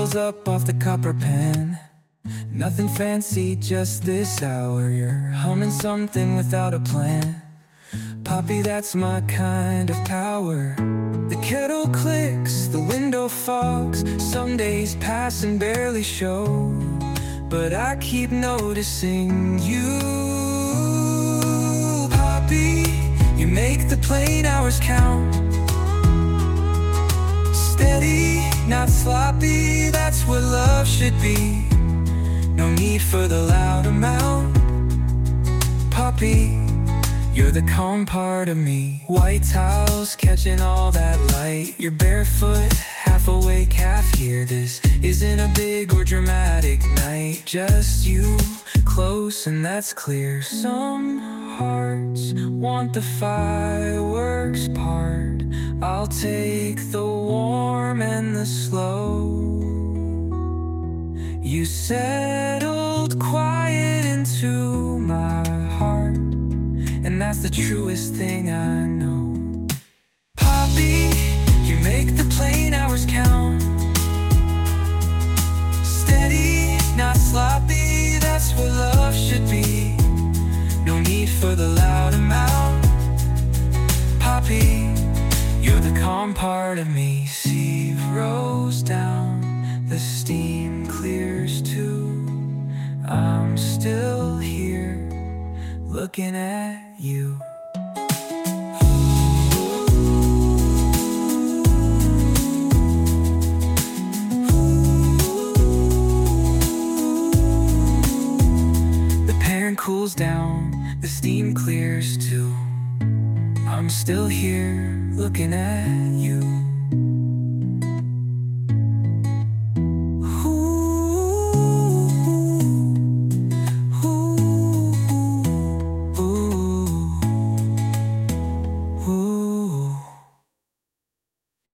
bubbles up off the copper pan. Nothing fancy, just this hour. You're humming something without a plan. Poppy, that's my kind of power. The kettle clicks, the window fogs. Some days pass and barely show, but I keep noticing you. Poppy, you make the plain hours count. Steady, not sloppy, that's what love should be. No need for the loud amount. Poppy, you're the calm part of me. White towels catching all that light. You're barefoot, half awake, half here. This isn't a big or dramatic night, just you close and that's clear. Some hearts want the fireworks part. I'll take the warm and the slow. You settled quiet into my heart, and that's the truest thing I know. Poppy, you make the plain hours count. Steady, not sloppy, that's what love should be. No need for the loud amount. Poppy, you're the calm part of me. Sea rolls down, the steam clears too. I'm still here, looking at you. The pan cools down, the steam clears too. I'm still here, looking at you.